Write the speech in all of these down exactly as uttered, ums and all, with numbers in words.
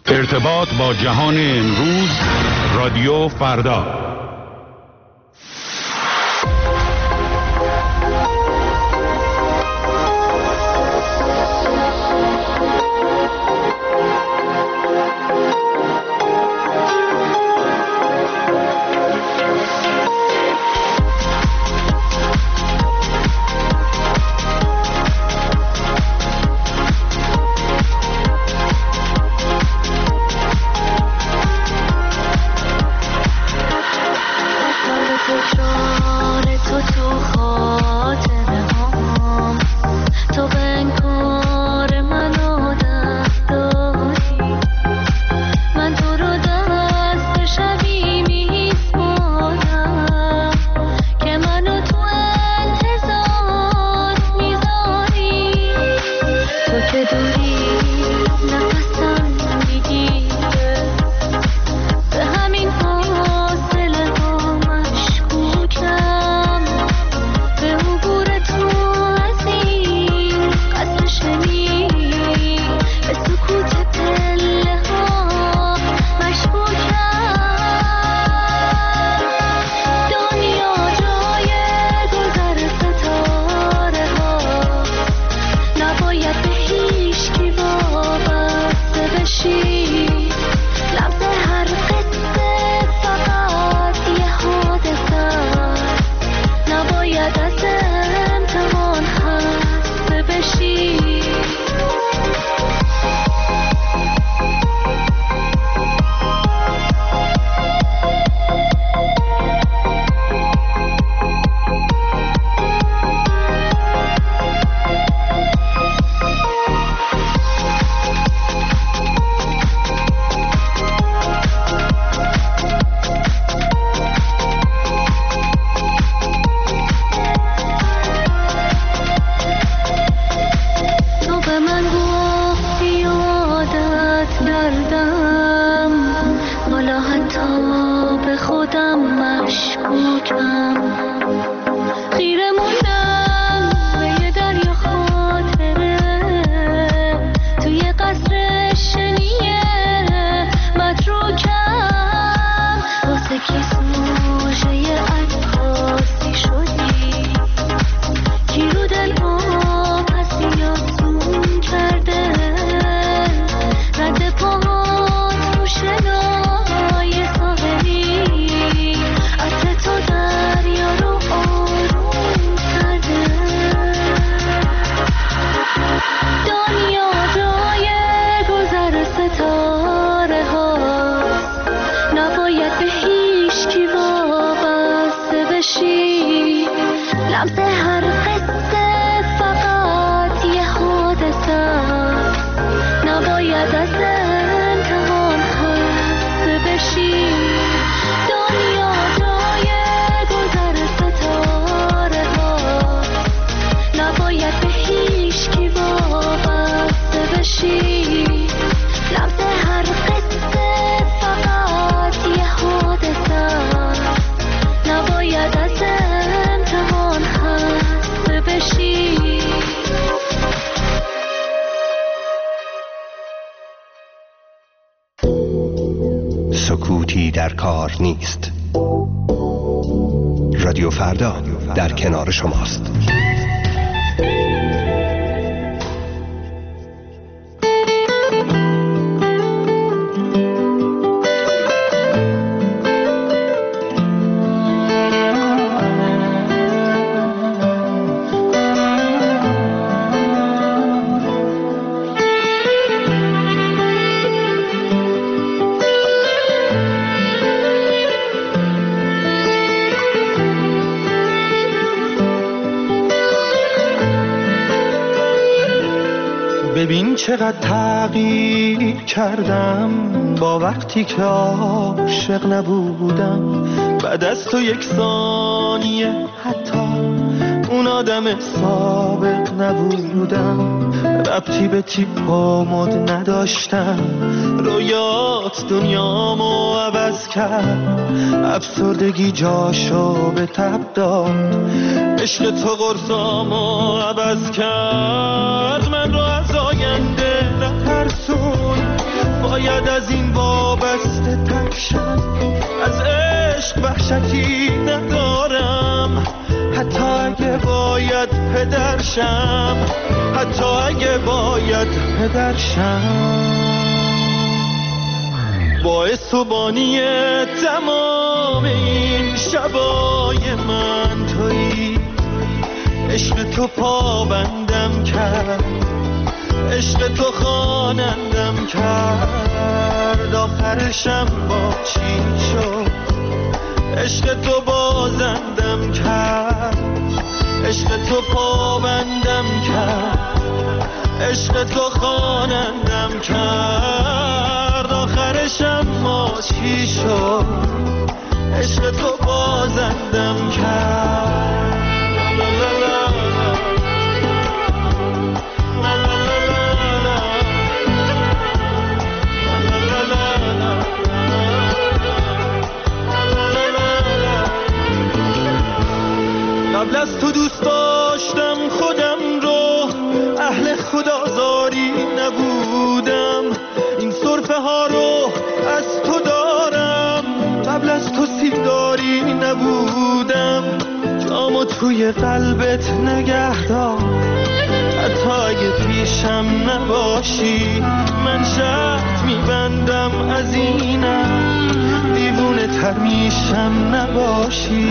ارتباط با جهان امروز، رادیو فردا. سکوتی در کار نیست. رادیو فردا در کنار شماست. ببین چقدر تغییر کردم با وقتی که عاشق نبودم. بعد از تو یک ثانیه حتی اون آدم سابق نبودم. ربطی به تیپ و مد نداشتم. رویات دنیامو عوض کرد. افسردگی جاشو به تب داد. عشق تو قرصامو عوض کرد. من رو از آینده نترسون. باید باید از این وابسته ترشم، از عشق وحشتی ندارم، حتی اگه باید پدرشم، حتی اگه باید پدرشم. باعث و بانی تمام این شبای من تویی، عشق تو پابندم کرد، عشق تو خوانندم کرد، آخرشم با چی شد؟ عشق تو بازندم کرد، عشق تو پابندم کرد، عشق تو خوانندم کرد، آخرشم ما چی شد؟ عشق تو بازندم کرد. لا لا لا لا لا قبل از تو دوست داشتم خودم رو، اهل خدازاری نبودم، این سرفه ها رو از تو دارم، قبل از تو سیگاری نبودم، جامو توی قلبت نگه دار، حتی اگه پیشم نباشی، من شرط میبندم از اینم، دیوونه تر میشم نباشی.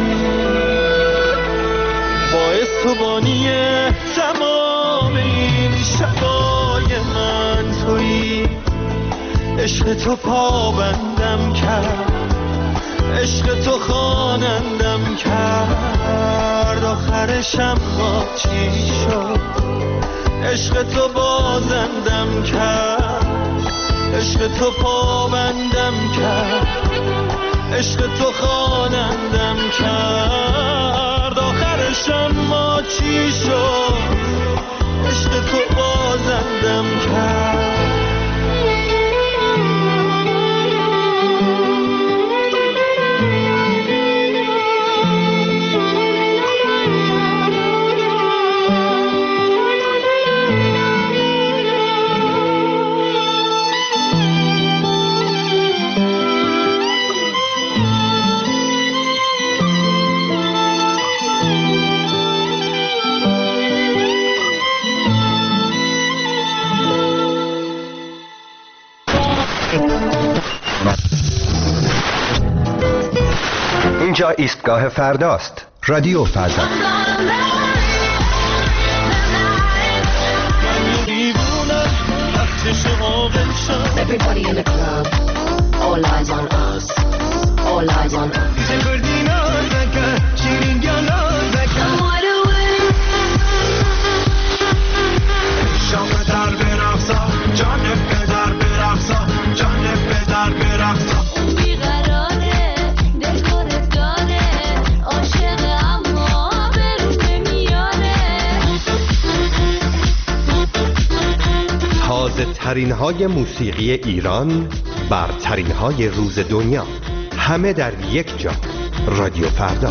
باعث و بانی تمام این شبای من تویی، عشق تو پابندم کرد، عشق تو خوانندم کرد، آخرشم با چی شد؟ عشق تو بازندم کرد، عشق تو پابندم کرد، عشق تو خوانندم کرد، آخرشم ما چی شد؟ عشق تو بازندم کرد. اینجا ایستگاه فرداست. رادیو فردا. Everybody in the club, all eyes on us, all eyes on us. ترین های موسیقی ایران، برترین های روز دنیا، همه در یک جا. رادیو فردا.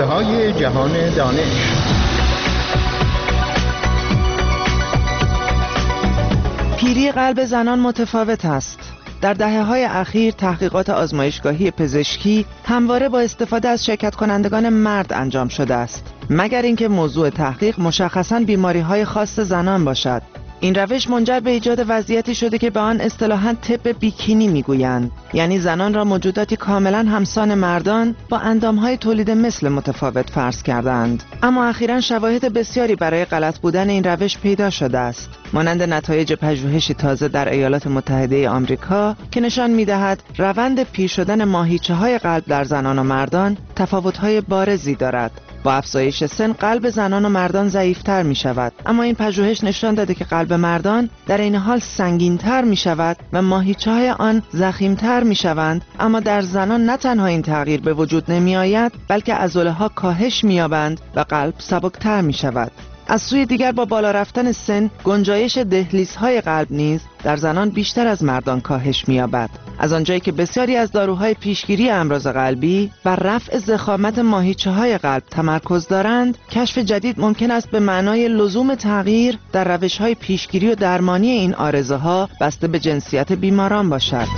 های جهان دانش. پیری قلب زنان متفاوت است. در دهه‌های اخیر تحقیقات آزمایشگاهی پزشکی همواره با استفاده از شرکت کنندگان مرد انجام شده است، مگر اینکه موضوع تحقیق مشخصاً بیماری‌های خاص زنان باشد. این روش منجر به ایجاد وضعیتی شده که به آن اصطلاحاً طب بیکینی میگویند، یعنی زنان را موجوداتی کاملاً همسان مردان با اندام‌های تولید مثل متفاوت فرض کردند. اما اخیراً شواهد بسیاری برای غلط بودن این روش پیدا شده است، مانند نتایج پژوهشی تازه در ایالات متحده آمریکا که نشان می‌دهد روند پیر شدن ماهیچه‌های قلب در زنان و مردان تفاوت‌های بارزی دارد. با افزایش سن قلب زنان و مردان ضعیف‌تر می‌شود، اما این پژوهش نشان داده که قلب مردان در این حال سنگین‌تر می‌شود و ماهیچه‌های آن ضخیم‌تر می‌شوند. اما در زنان نه تنها این تغییر به وجود نمی‌آید، بلکه عضله‌ها کاهش می‌یابند و قلب سبکتر می‌شود. از سوی دیگر با بالا رفتن سن، گنجایش دهلیزهای قلب نیز در زنان بیشتر از مردان کاهش می‌یابد. از آنجایی که بسیاری از داروهای پیشگیری امراض قلبی بر رفع ضخامت ماهیچه‌های قلب تمرکز دارند، کشف جدید ممکن است به معنای لزوم تغییر در روش‌های پیشگیری و درمانی این عارضه‌ها بسته به جنسیت بیماران باشد.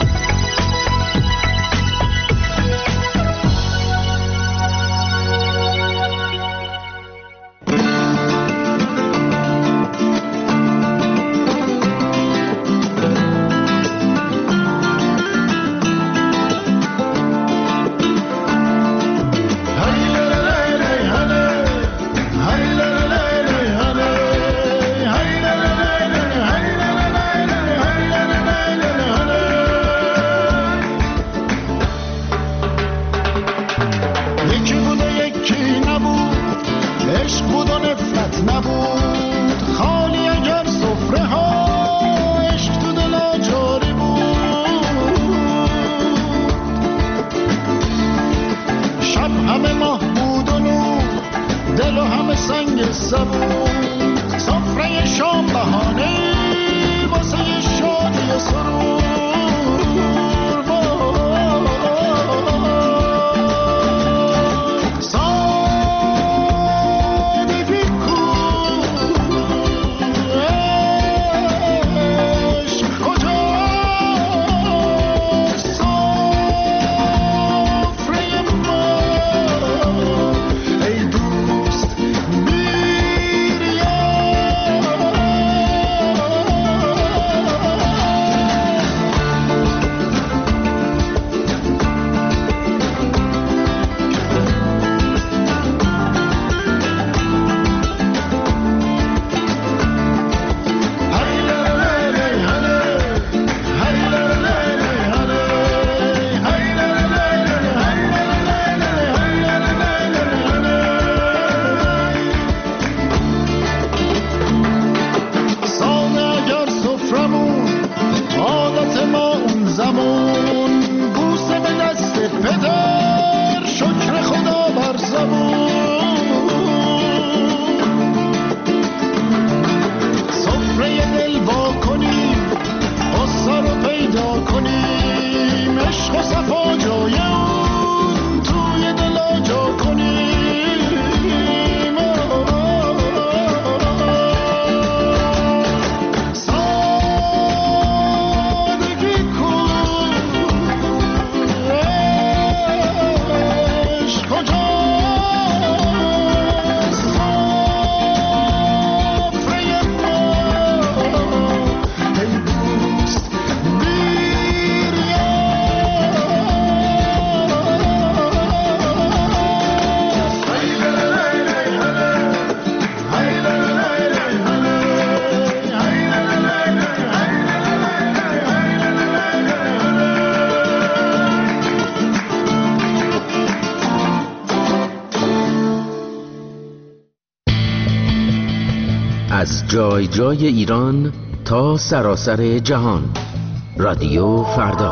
از جای جای ایران تا سراسر جهان، رادیو فردا.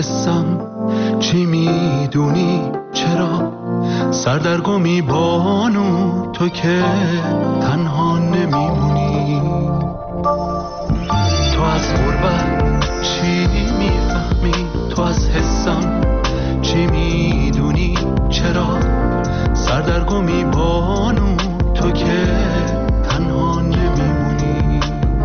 حسم چی میدونی چرا سردرگمی بانو تو که تنها نمیمونی تو از غربت چی میفهمی تو از حسم چی میدونی چرا سردرگمی بانو تو که تنها نمیمونی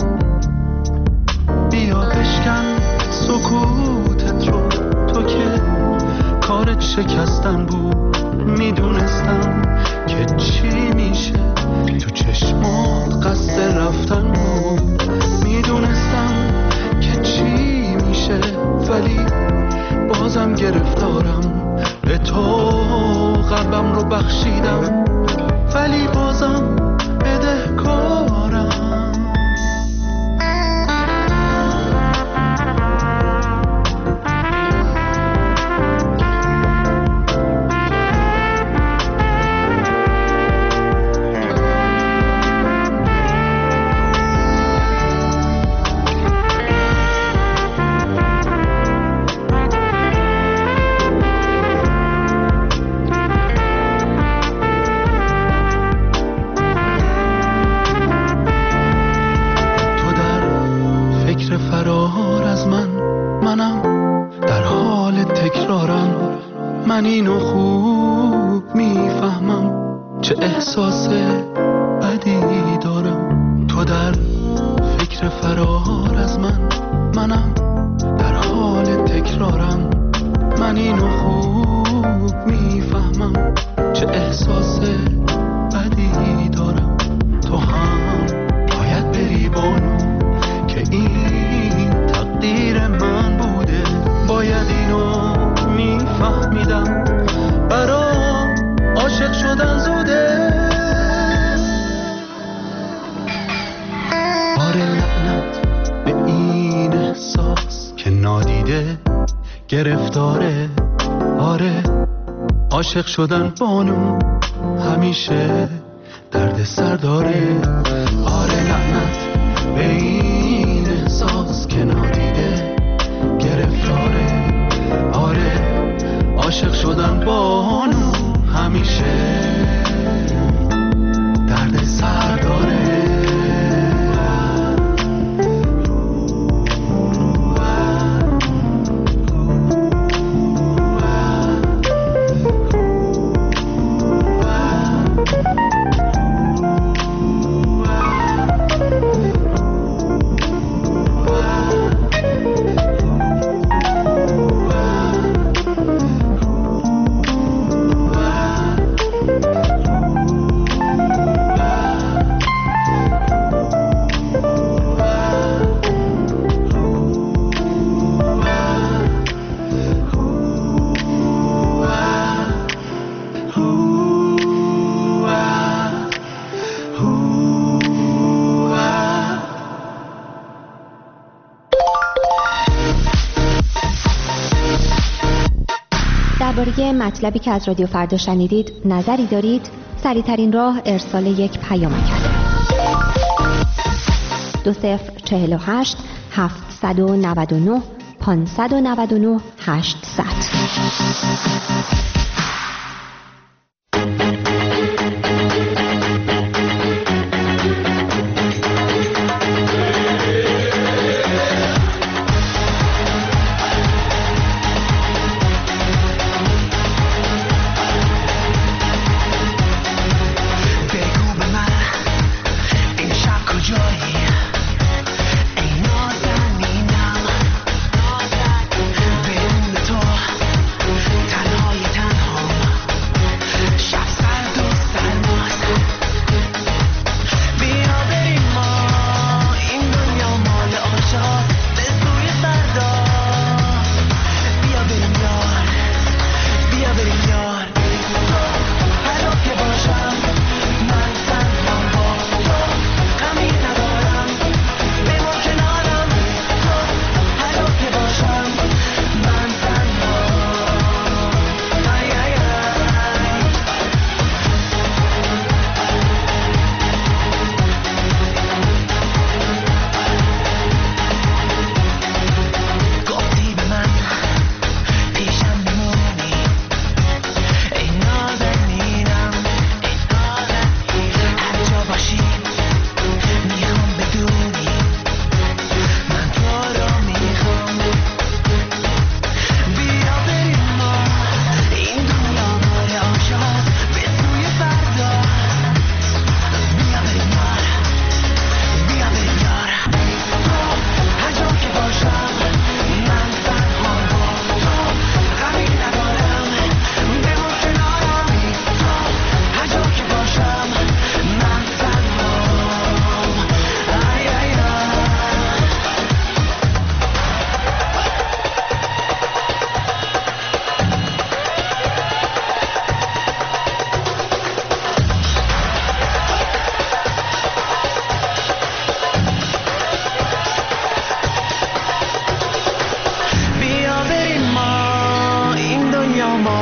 بیا بشکن سکوتت رو تو که کارت شکستن بود میدونستم که چی میشه تو چشمات قصد رفتن بود میدونستم که چی میشه ولی بازم گرفتارم به تو قلبم رو بخشیدم ولی بازم بدهکارم من اینو خوب میفهمم چه احساس بدی دارم تو در فکر فرار از من منم در حال تکرارم من اینو خوب میفهمم چه احساس بدی دارم تو هم باید بری بانو که این تقدیر من بوده باید اینو میفهمیدم برام عاشق شدن زوده آره لعنت به این احساس که نادیده گرفتاره آره عاشق شدن بانو همیشه درد سر داره آره لعنت به این احساس که نادیده گرفتاره آره عاشق شدن بانو همیشه درد سر داره درباره مطلبی که از رادیو فردا شنیدید نظری دارید؟ سریع‌ترین راه ارسال یک پیامک است. دو صفر چهل و هشت هفتصد و نود و نه پانصد و نود و نه هشتصد. تنهای تنها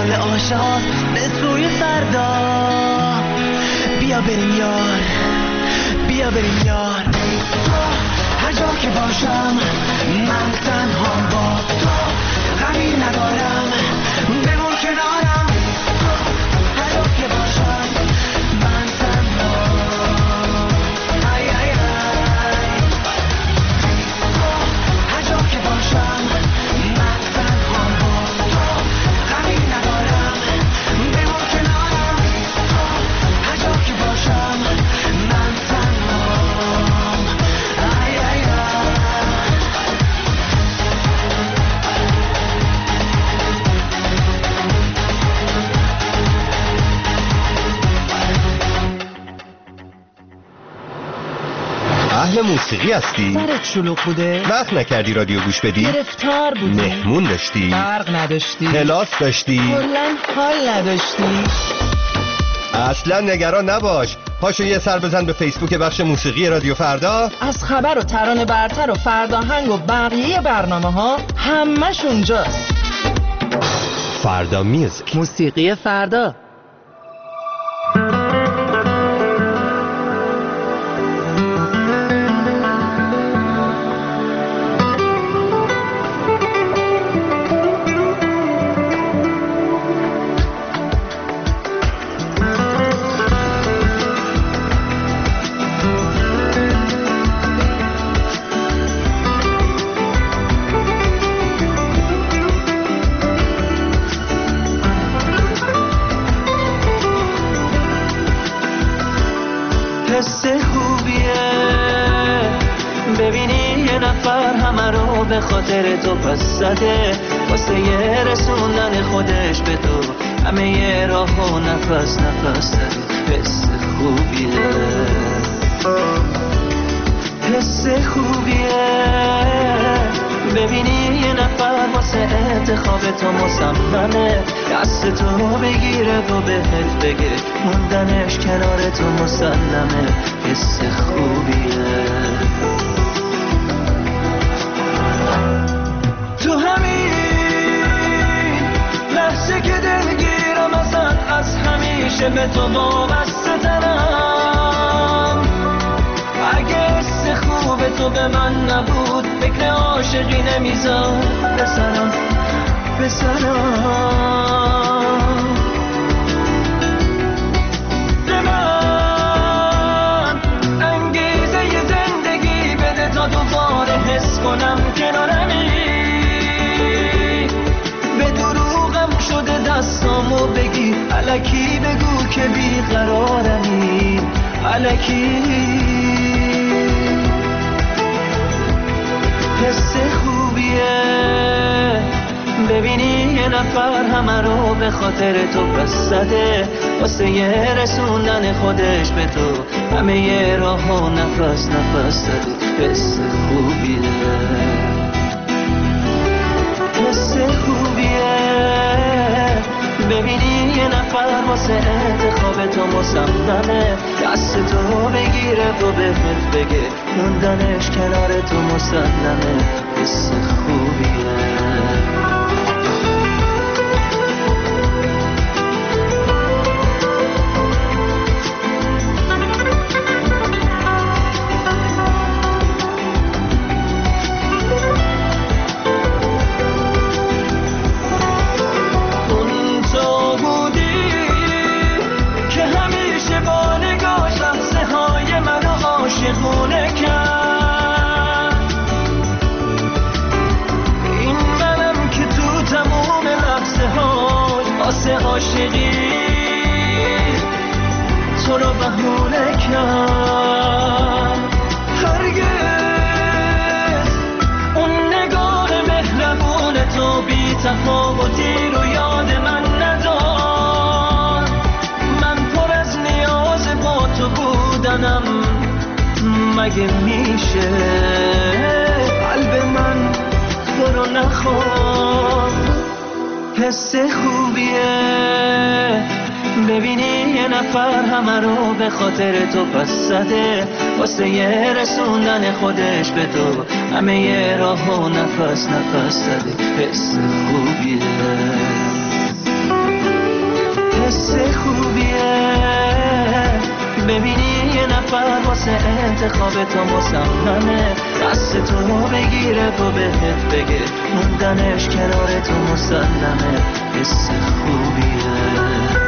حال عاشق به سوی فردا. بیا بریم یار، بیا بریم یار. هر جا که باشم من تنها با تو، غمی ندارم بمون کنارم. هر جا که باشم من تنها، ای ای ای. هر جا که باشم من تنها با تو، غمی ندارم بمون کنارم. هر جا که باشم من تنها، ای ای ای. اهل موسیقی هستی؟ سرت شلوغ بوده؟ وقت نکردی رادیو گوش بدی؟ گرفتار بودی؟ مهمون داشتی؟ برق نداشتی؟ کلاس داشتی؟ کلاً حال نداشتی؟ اصلا نگران نباش، پاشو یه سر بزن به فیسبوک بخش موسیقی رادیو فردا. از خبر و ترانه برتر و فرداهنگ و بقیه برنامه ها همش اونجاست. فردا میوزیک، موسیقی فردا. حس خوبیه ببینی یه نفر همه رو به خاطر تو پس زده، واسه یه رسوندن خودش به تو همه یه راه و نفس نفس زده. حس خوبیه، حس خوبیه ببینی یه نفر واسه انتخاب تو مصممه، دست تو بگیره و بهت بگه موندنش کنار تو مسلمه. حس خوبیه. تو همین لحظه که دلگیرم ازت، از همیشه به تو وابسته ترم. اگه حس خوب تو به من نبود فکر عاشقی نمیذار بسرم بسرم. به من انگیزه ی زندگی بده تا دوباره حس کنم کنارمی. به دروغم شده دستامو بگی، الکی بگو که بیقرارمی، الکی. حس خوبیه ببینی یه نفر همه رو به خاطر تو پس زده، واسه یه رسوندن خودش به تو همه یه راه و نفس نفس زده. حس خوبیه، حس خوبیه ببینی یه نفر واسه انتخاب تو مصممه، دست تو بگیره و بهت بگه موندنش کنار تو مسلمه. حس خوبیه. عاشقی تو رو بهونه کرد، هرگز اون نگاه مهربون تو بی تفاوتی رو یاد من ندار. من پر از نیاز با تو بودنم، مگه میشه قلب من تو رو نخواد. حس خوبیه ببینی یه نفر همه رو به خاطر تو پس زده، واسه یه رسوندن خودش به تو همه یه راه و نفس نفس زده. حس خوبیه. حس خوبیه ببینی یه نفر واسه انتخاب تو مصممه دست تو بگیره و بهت بگه موندنش کنار تو مسلمه حس خوبیه